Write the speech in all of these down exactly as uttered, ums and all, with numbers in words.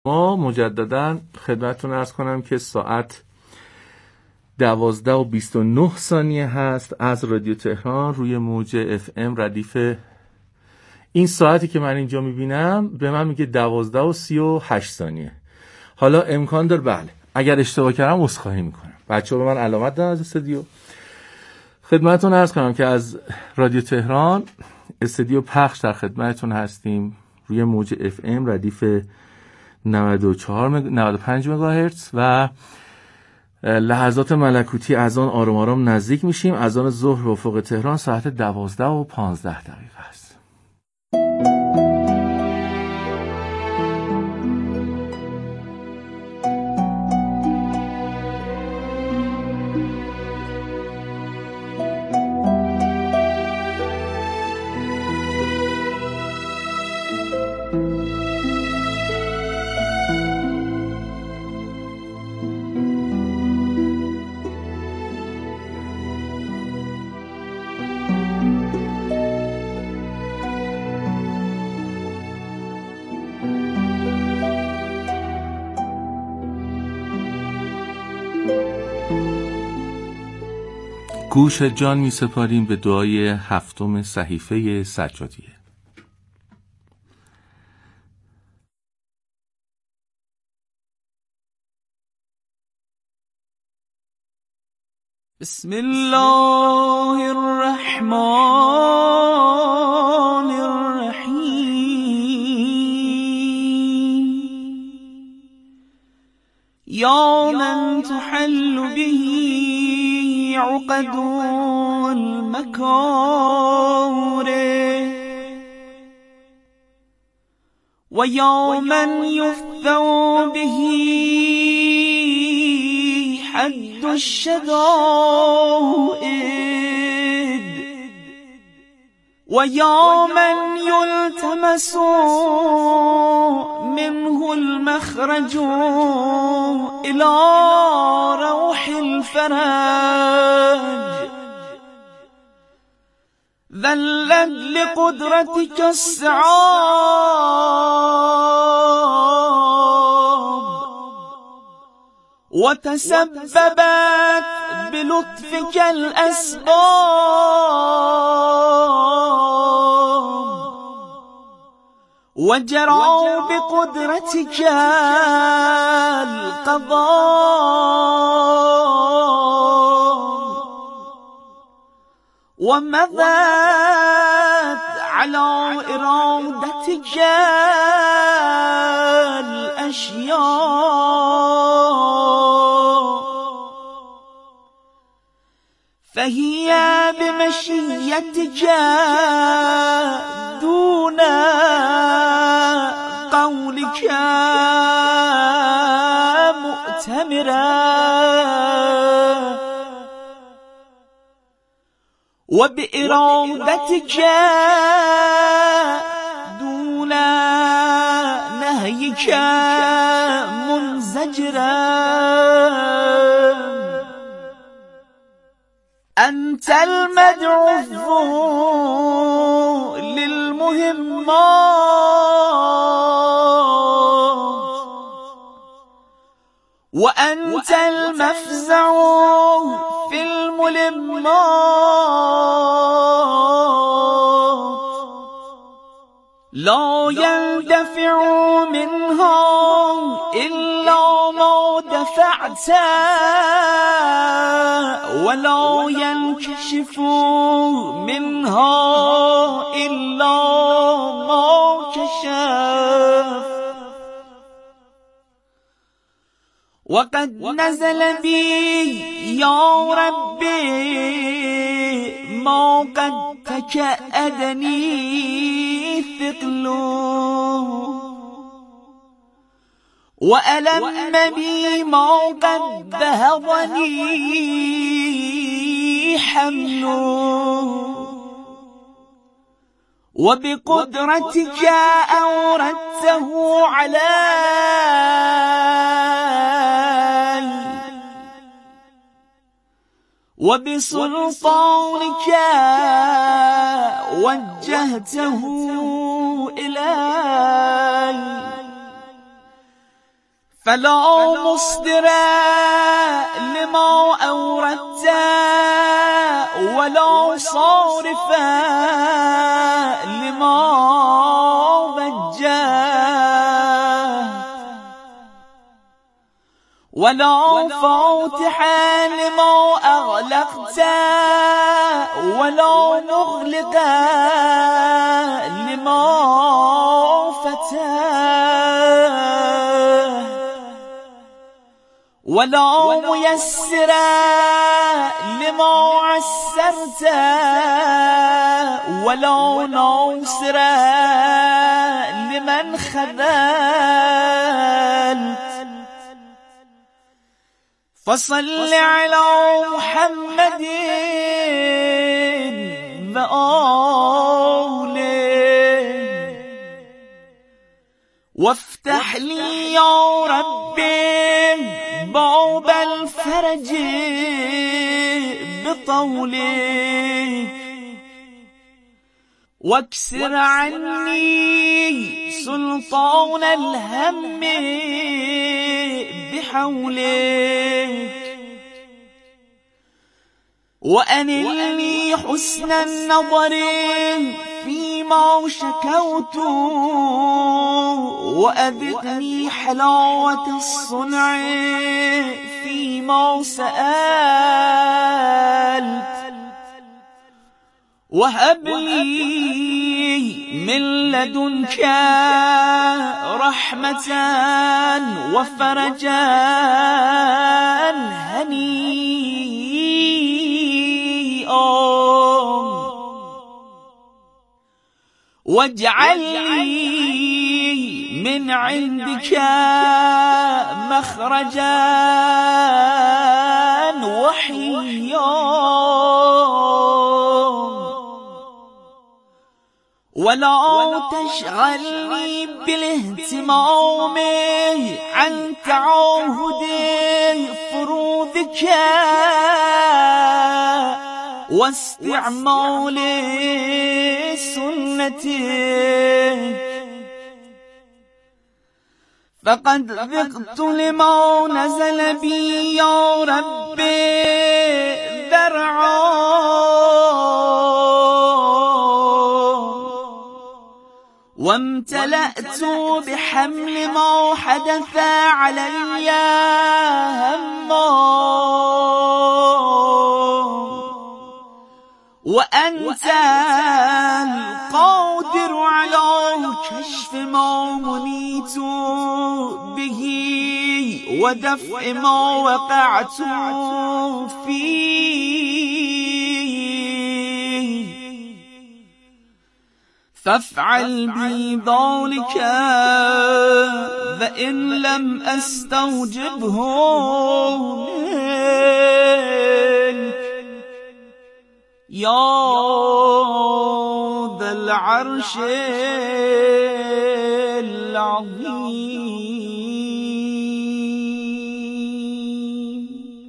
ما مجددا خدمتتون عرض کنم که ساعت دوازده و بیست و نه ثانیه هست از رادیو تهران روی موج اف ام ردیف. این ساعتی که من اینجا میبینم به من میگه دوازده و سی و هشت ثانیه. حالا امکان داره بله اگر اشتباه کردم عذرخواهی میکنم. بچه ها به من علامت دادن از استودیو. خدمتتون عرض کنم که از رادیو تهران استودیو پخش در خدمتتون هستیم روی موج اف ام ردیف نود و چهار مگ... نود و پنج مگاهرتز و لحظات ملکوتی از آن آرام آرام نزدیک میشیم. از آن ظهر به افق تهران ساعت دوازده و پانزده دقیقه است. گوش جان می سپاریم به دعای هفتم صحیفه سجادیه. بسم الله الرحمن الرحیم یا من تحل به عقد المكاره و یا من یفتو به حد الشدائد و یا من یلتمس منه المخرج الى روح الفرج ذلت لقدرتك الصعاب وتسببت بلطفك الأسباب وجرى بقدرتك القضاء ومضت على إرادتك الأشياء فهي بمشيتك دون قولك مؤتمرا وبإرادتك دون نهيك منزجرا أنت المدعو للمهمات وأنت المفزع في الملمات لا يندفع منها إلا ما دفعت ولا ينكشف منها إلا ما كشف وقد نزل بي يا ربي ما قد تكأدني ثقل وألم بي ما قد ذهبني حمل وبقدرتك أوردته علي وبسلطانك وجهته إلي فلا مصدر لما أوردت ولا صارف لما وجهت ولا فاتح لما أغلقت ولا مغلق لما فتحت ولا ميسر لما عسرت ولا ناصر لمن خذلت فصل على محمد وآله وافتح لي يا ربي باب الفرج بطولك واكسر عني سلطان الهم بحولك وأنلني حسن النظر فيما شكوت وأذقني حلاوة الصنع فيما سألت وهب لي من لدنك رحمة وفرجا هنيئا واجعل لي من عندك مخرجا وحيا ولا تشغلني بالاهتمام عن تعاهد فروضك واستعمال سنتك فقد ذقت لما نزل بي يا ربي ذرعا وامتلأت بحمل ما حدث علي هما وأنت القادر على كشف ما منيت به ودفع ما وقعت فيه فافعل بي ذلك فإن لم أستوجبه منك يا ذا العرش العظیم.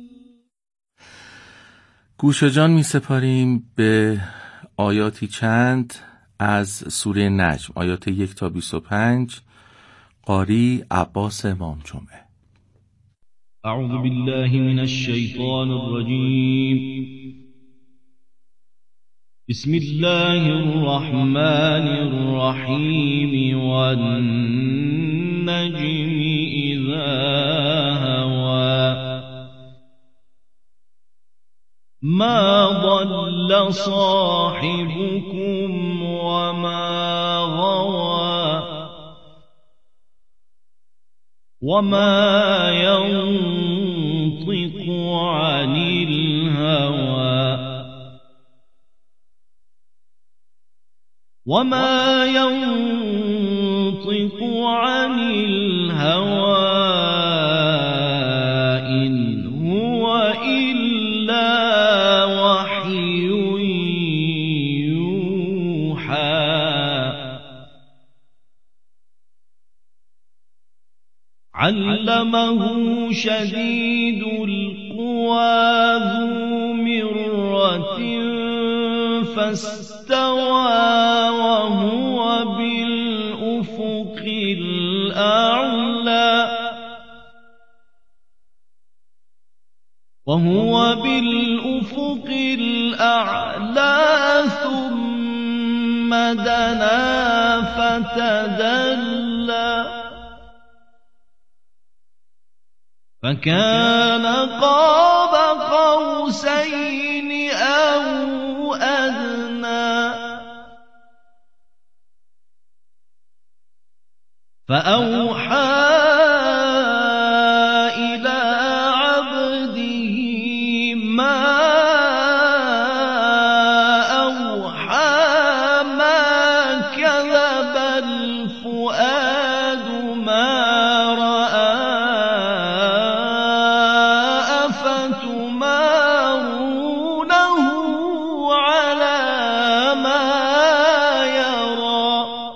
گوش جان می سپاریم به آیاتی چند از سوره نجم، آیات یک تا بیست و پنج. قاری عباس امام جمعه. اعوذ بالله من الشیطان الرجیم. بسم الله الرحمن الرحیم والنجم اذا هوى ما ضل صاحبكم وما غوى وما ينطق عن الهوى وما ينطق عن الهوى إن هو إلا وحي يوحى علمه شديد القوى ذو مرة فاستوى وهو بالأفق الأعلى وهو بالأفق الأعلى ثم دنا فتدلى فكان قاب قوسين أو أدنى فأوحى إلى عبده ما أوحى ما كذب الفؤاد ما رأى أفتمارونه على ما يرى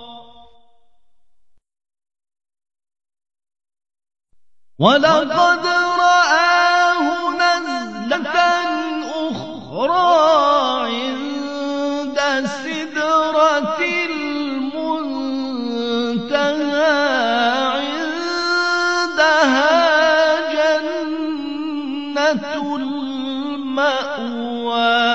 ولقد رآه نزلة أخرى عند سدرة المنتهى عندها جنة المأوى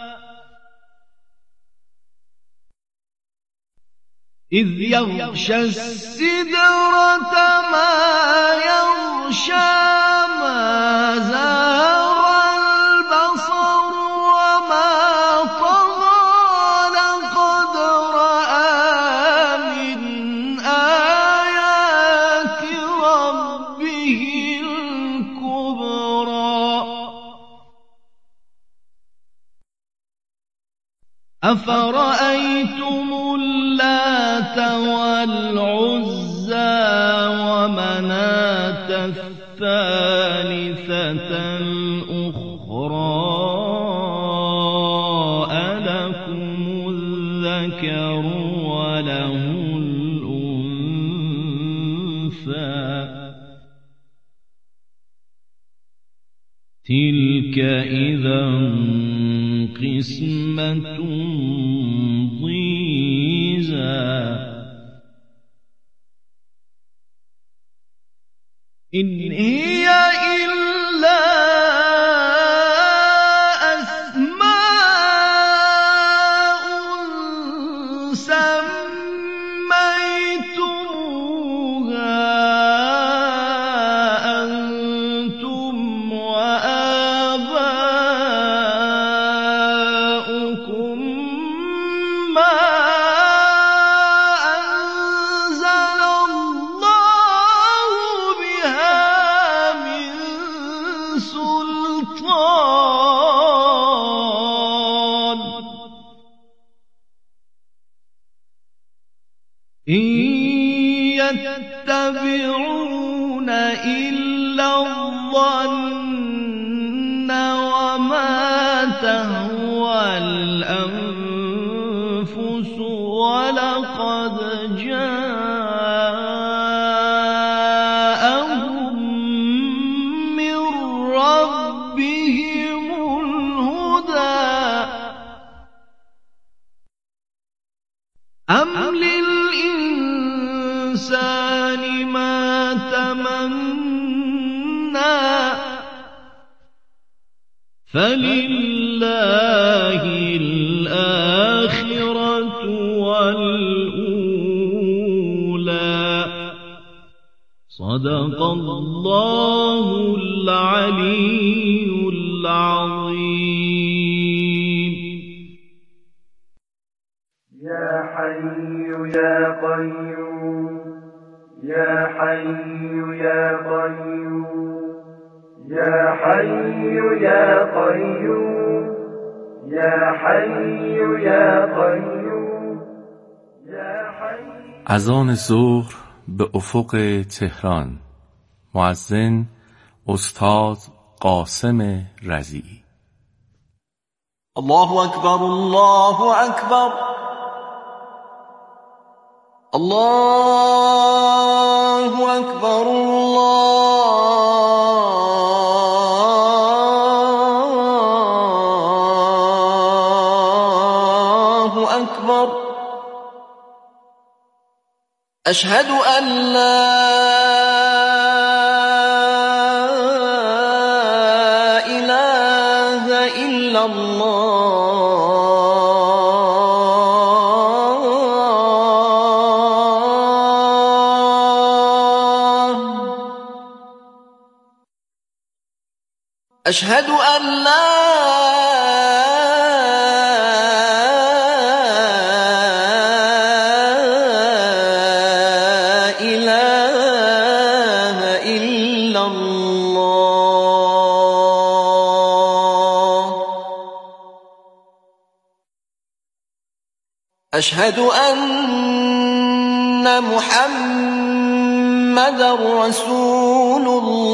إذ يغشى السدرة ما يغشى ما زاغ البصر وما طغى لقد رأى من آيات ربه الكبرى أفرأيتم اللات والعزى ومناة الثالثة الأخرى ألكم الذكر وله الأنثى تلك إذا قسمة ضيزى إن هي إلا أسماء سميتموها أنتم وآباؤكم ما أنزل الله بها من سلطان إن يتبعون إلا الظن وما تهوى الأنفس ولقد جاءهم من ربهم الهدى أم للإنسان ما تمنى فلله الآخرة والأولى صدق الله العلي العظيم يا حي يا قيوم يا حي يا قيوم يا حي يا قيوم يا حي يا قيوم يا حي. اذان ظهر به افق تهران. مؤذن استاد قاسم رضیعی. الله أكبر الله أكبر الله أكبر الله أكبر أشهد أن لا إله إلا الله أشهد أن لا إله إلا الله أشهد أن محمدًا رسول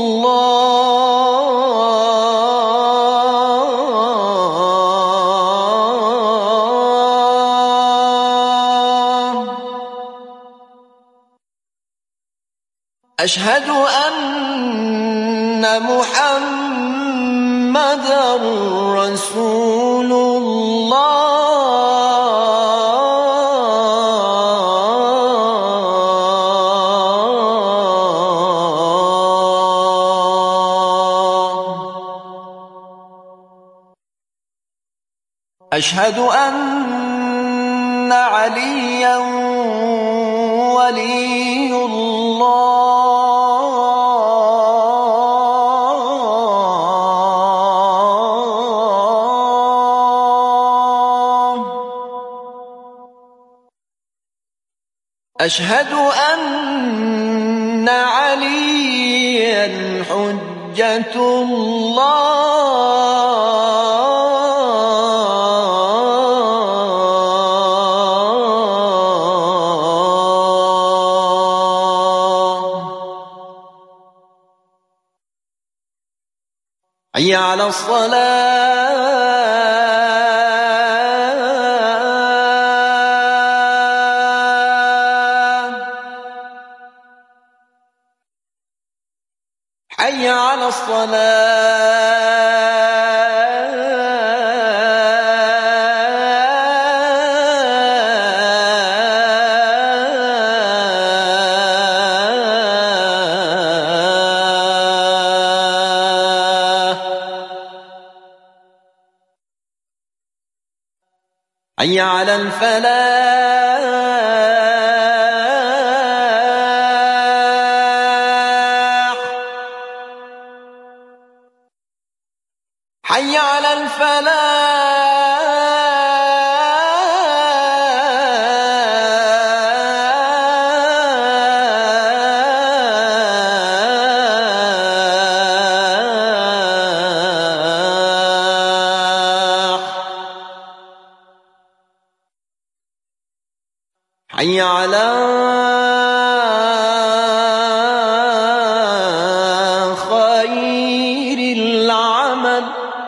الله أشهد أن محمدًا رسول أشهد أن عليا ولي الله أشهد أن عليا حجة الله حي على الصلاة حي على الصلاة حي على الفلاح حي على الفلاح حي على خير العمل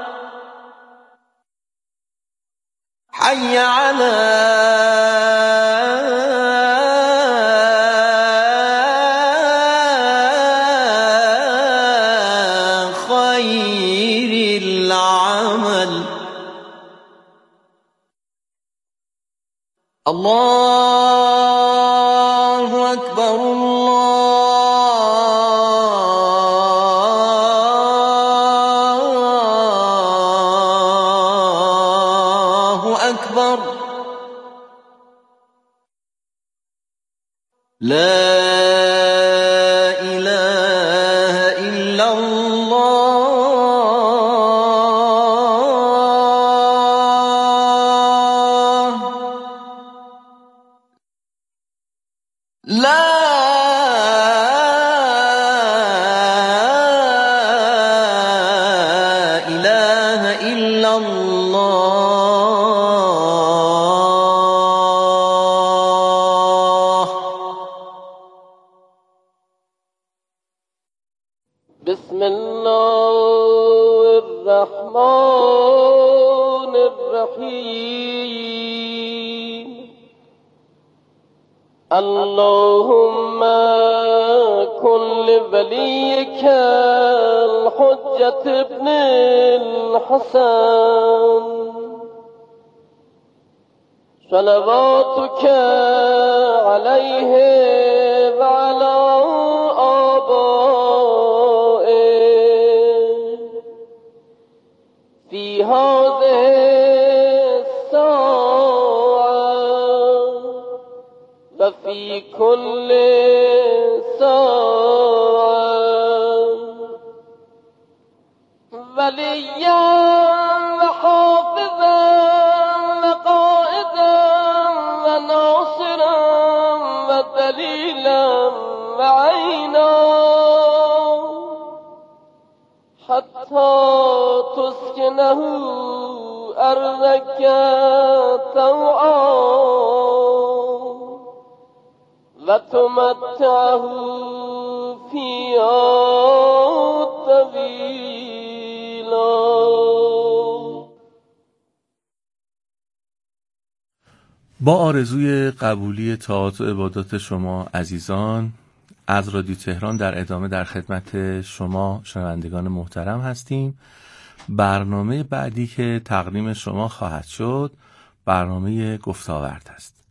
حي على خير العمل الله أكبر الله أكبر لا إله إلا الله لا إله إلا الله بسم الله الرحمن الرحيم اللهم كن لوليك الحجة ابن الحسن صلواتك عليه وعلى آبائه في هذه كل ساعة وليا وحافظا وقائدا وناصرا ودليلا وعينا حتى تسكنه أرضك طوعا وتمتعه فيها طويلا. با آرزوی قبولی طاعات و عبادات شما عزیزان، از رادیو تهران در ادامه در خدمت شما شنوندگان محترم هستیم. برنامه بعدی که تقدیم شما خواهد شد برنامه گفتاورد است.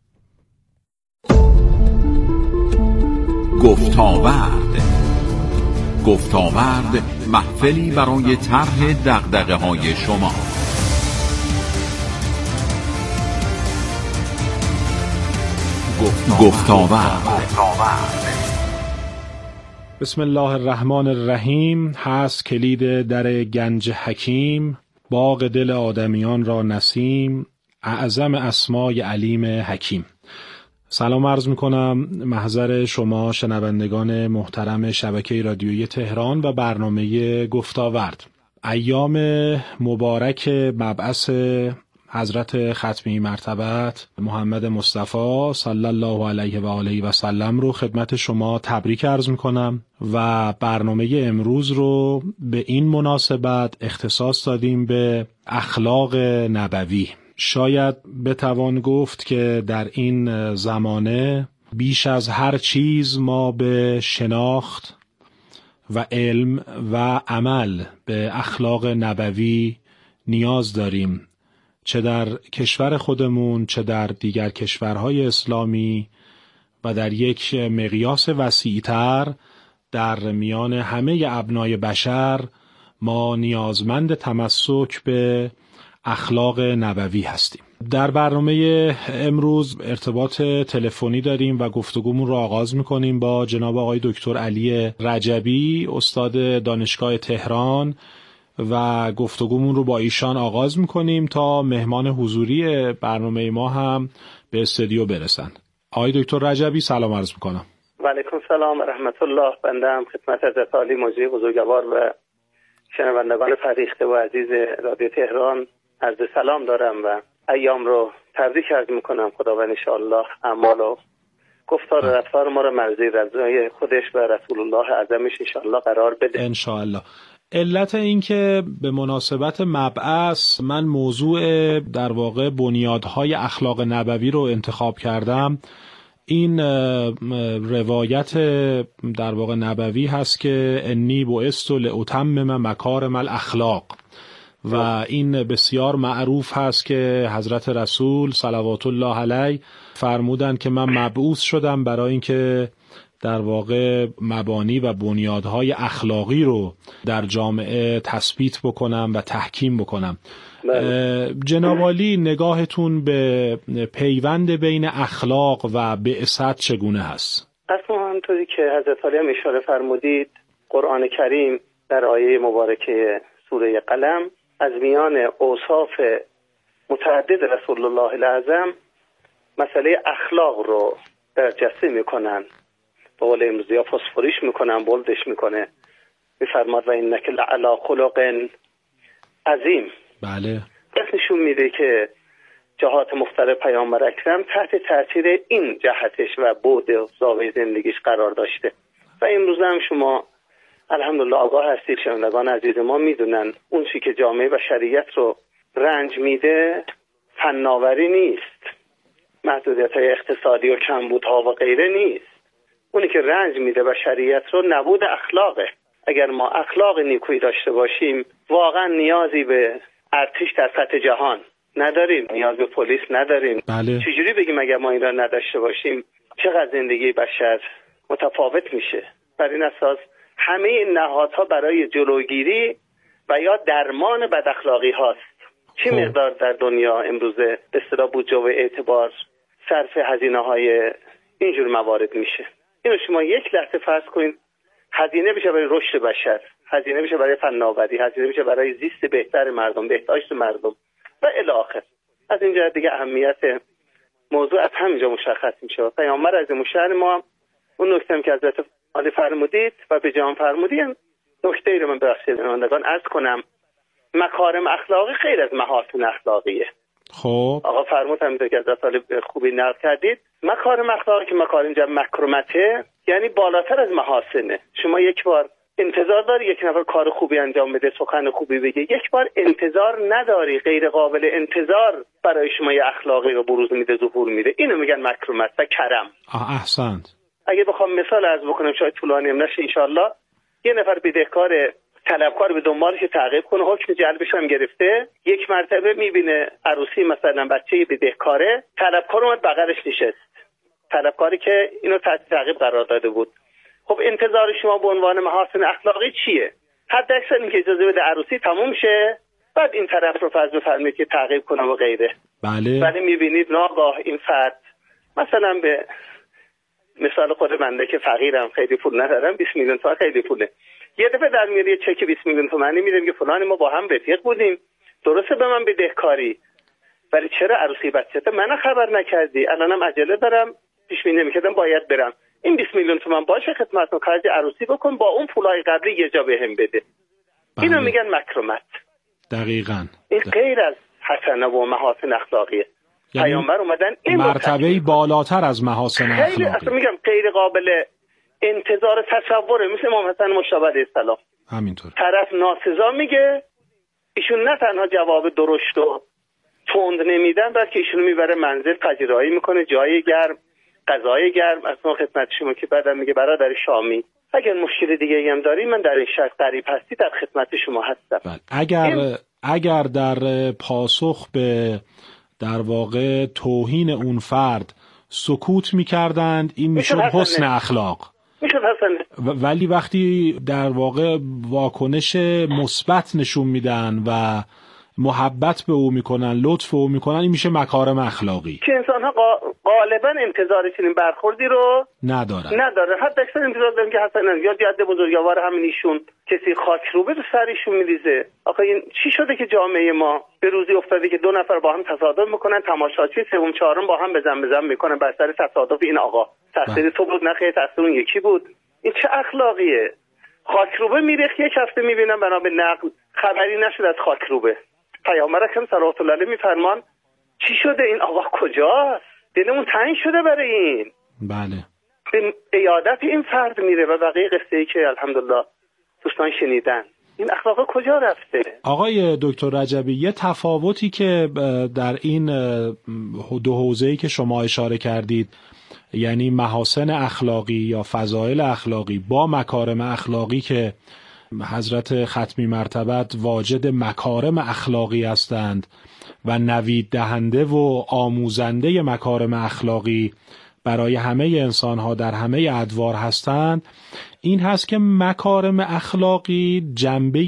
گفتاورد گفتاورد محفلی برای طرح دغدغه‌های شما. گفتاورد. بسم الله الرحمن الرحیم. هست کلید در گنج حکیم، باغ دل آدمیان را نسیم، اعظم اسمای علیم حکیم. سلام عرض میکنم محضر شما شنوندگان محترم شبکه رادیویی تهران و برنامه گفتاورد. ایام مبارک مبعث حضرت ختمی مرتبت محمد مصطفی صلی الله علیه و آله و سلم رو خدمت شما تبریک عرض میکنم و برنامه امروز رو به این مناسبت اختصاص دادیم به اخلاق نبوی. شاید بتوان گفت که در این زمانه بیش از هر چیز ما به شناخت و علم و عمل به اخلاق نبوی نیاز داریم، چه در کشور خودمون چه در دیگر کشورهای اسلامی و در یک مقیاس وسیع‌تر در میان همه ابنای بشر ما نیازمند تمسک به اخلاق نبوی هستیم. در برنامه امروز ارتباط تلفنی داریم و گفتگومون رو آغاز میکنیم با جناب آقای دکتر علی رجبی، استاد دانشگاه تهران، و گفتگومون رو با ایشان آغاز میکنیم تا مهمان حضوری برنامه ما هم به استودیو برسن. آقای دکتر رجبی سلام عرض میکنم. و علیکم سلام و رحمت الله. بنده هم خدمت حضرت عالی مجری بزرگوار و شنوندگان فریخته و عزیز رادیو تهران عرض سلام دارم و ایام رو تبریک عرض میکنم. خداوند انشاءالله اعمال و گفتار و رفتار ما رو مرضی رضای خودش و رسول الله اعظمش انشاءالله قرار بده انشاءالله. علت این که به مناسبت مبعث من موضوع در واقع بنیادهای اخلاق نبوی رو انتخاب کردم، این روایت در واقع نبوی هست که انی بعثت لاتمم مکارم الاخلاق و این بسیار معروف هست که حضرت رسول صلوات الله علیه فرمودند که من مبعوث شدم برای اینکه در واقع مبانی و بنیادهای اخلاقی رو در جامعه تثبیت بکنم و تحکیم بکنم. جناب عالی نگاهتون به پیوند بین اخلاق و بعثت چگونه هست؟ اصلا همونطوری که حضرت علی هم اشاره فرمودید، قرآن کریم در آیه مبارکه سوره قلم از میان اوصاف متعدد رسول الله الاعظم مسئله اخلاق رو برجسته میکنن، به قول امروزی ها فسفوریش میکنن، بولدش میکنه. میفرماد و اینک لعلی خلق عظیم. بله. پس نشون میده که جهات مختلف پیامبر اکرم تحت تاثیر این جهتش و بعد و زاویه زندگیش قرار داشته و امروز هم شما الحمدلله آگاه هستید، شنوندگان عزیز ما میدونن اون چی که جامعه و شریعت رو رنج میده فناوری نیست، محدودیت های اقتصادی و کمبودها و غیره نیست. اونی که رنج میده و شریعت رو نبود اخلاقه. اگر ما اخلاق نیکویی داشته باشیم واقعا نیازی به ارتش در سطح جهان نداریم، نیاز به پلیس نداریم. بله. چجوری بگیم اگر ما این را نداشته باشیم چقدر زندگی بشر متفاوت میشه؟ بر این اساس همه این نهادها برای جلوگیری و یا درمان بد اخلاقی هاست. چه مقدار در دنیا امروزه به اصطلاح بودجه و اعتبار صرف هزینه های اینجور موارد میشه. اینو شما یک لحظه فرض کنید هزینه بشه برای رشد بشر، هزینه بشه برای فناوری، هزینه بشه برای زیست بهتر مردم، بهداشت مردم و الی آخر. از اینجا دیگه اهمیت موضوع از همینجا مشخص میشه. پیامبر عظیم الشأن ما اون نکته که حضرت عالی فرمودید و به جان فرمودید، نکته ای رو من ببخشید نمایندگان عرض کنم، مکارم اخلاقی خیر از محاسن اخلاقیه. خب آقا فرمود همینطور که حضرت عالی خوبی نقل کردید، مکارم اخلاقی که مکارم جمع مکرمته، یعنی بالاتر از محاسنه. شما یک بار انتظار داری یک نفر کار خوبی انجام بده، سخن خوبی بگه، یک بار انتظار نداری، غیر قابل انتظار برای شما یه اخلاقی رو بروز میده، ظهور میده. اینو میگن مکرمت و کرم. آه احسنت. اگه بخوام مثال عرض بکنم شاید طولانی هم نشه انشالله، یه نفر بدهکار طلبکار به دنبالش تعقیب کنه، حکم جلبش هم گرفته، یک مرتبه میبینه عروسی مثلا بچه بدهکاره، طلبکار اومد بغلش نشست، طلبکاری که اینو تحت تعقیب قرار داده بود. خب انتظار شما به عنوان محاسن اخلاقی چیه؟ حد اکثر اینکه اجازه بده عروسی تموم شه، بعد این طرف رو فرض بفرمایید که تعقیب کنه و غیره. بله. ولی میبینید ناگاه این فرد مثلا به مثال خود منده که فقیرم، خیلی پول ندارم، بیست میلیون تومان خیلی پوله، یه دفعه در میاد یه چک بیست میلیون تومانی میدم که فلان ما با هم رفیق بودیم، درسته به من بدهکاری، ولی چرا عروسی بچه‌ت من خبر نکردی؟ الانم عجله دارم، پیش بینی نمی‌کردم باید برم، این بیست میلیون تومان باشه خدمتتون خرج عروسی بکن، با اون پولای قبلی یه جا بهم بده. بله. اینو میگن مکرمت. دقیقاً. این غیر از حسنه و محاسن اخلاقیه. یعنی پیامبر اومدن این مرتبه‌ای بالاتر از محاسن اخلاقی. خیلی اصلا میگم غیر قابل انتظار تصوره. مثل امام حسن مجتبی علیه السلام همینطور طرف ناسزا میگه، ایشون نه تنها جواب درشت و تند نمیدن، بلکه ایشون میبره منزل پذیرایی میکنه، جای گرم، غذای گرم. اصلا خدمت شما که بعدم میگه برادر شامی اگر مشکل دیگه ای هم داری من در این شهر قریب هستی در خدمت شما هستم. بله. اگر این... اگر در پاسخ به در واقع توهین اون فرد سکوت میکردند، این میشد حسن اخلاق. ولی وقتی در واقع واکنش مثبت نشون میدن و محبت به او میکنن، لطف به او میکنن، این میشه مکارم اخلاقی که انسان ها غالبا انتظار چنین برخوردی رو نداره نداره حتی اکثر انتظار دارن که حسنا یا جد بزرگوار همین ایشون کسی خاک رو به سرشون میریزه. آخه این چی شده که جامعه ما به روزی افتاده که دو نفر با هم تصادف میکنن، تماشاچی سوم چهارم با هم بزن بزن میکنن بر سر تصادف این آقا. تقصیر تو بود؟ نه خیر، تقصیر اون یکی بود. این چه اخلاقیه؟ خاکروبه میریخت، یک هفته میبینم بنا به نقل خبری نشد از خاکروبه. پیامبر اکرم صلوات الله علیه میفرمان چی شده؟ این آقا کجاست؟ دلمون تنگ شده برای این. بله. به عیادت این فرد میره و بقیه قصه ای که الحمدلله دوستان شنیدن. این اخلاق کجا رفته؟ آقای دکتر رجبی، یه تفاوتی که در این دو حوزه‌ای که شما اشاره کردید، یعنی محاسن اخلاقی یا فضائل اخلاقی با مکارم اخلاقی که حضرت ختمی مرتبت واجد مکارم اخلاقی هستند و نوید دهنده و آموزنده مکارم اخلاقی برای همه انسانها در همه ادوار هستند، این هست که مکارم اخلاقی جنبه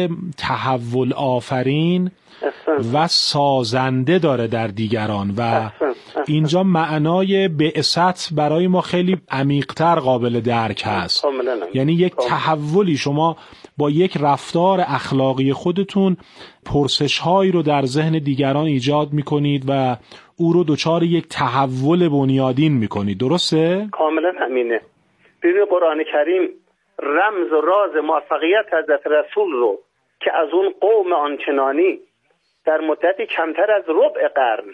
تحول آفرین و سازنده داره در دیگران و اینجا معنای بعثت برای ما خیلی عمیق‌تر قابل درک هست. یعنی یک تحولی، شما با یک رفتار اخلاقی خودتون پرسش‌هایی رو در ذهن دیگران ایجاد می‌کنید و او رو دچار یک تحول بنیادین می‌کنید. درسته؟ کاملا همینه. ببین قرآن کریم رمز و راز موفقیت حضرت رسول رو که از اون قوم آنچنانی در مدتی کمتر از ربع قرن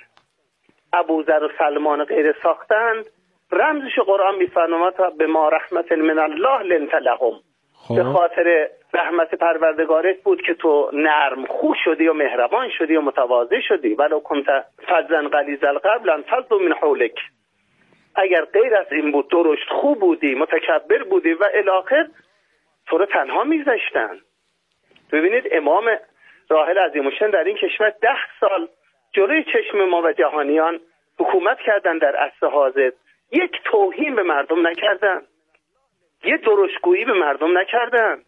ابوذر و سلمان غیر ساختند، رمزش قرآن می‌فرماید به ما رحمت من الله لنت لهم. به خاطر رحمت پروردگارت بود که تو نرم خو شدی و مهربان شدی و متواضع شدی. ولو کنت فظا غلیظ القلب لانفضوا من حولک. اگر غیر از این بود، درشت خوب بودی، متکبر بودی و الی آخر، تو رو تنها میذاشتن. ببینید امام راحل عظیم‌الشأن در این کشور ده سال جلوی چشم ما و جهانیان حکومت کردن در عصر حاضر. یک توهین به مردم نکردن، یه درشتگویی به مردم نکردن.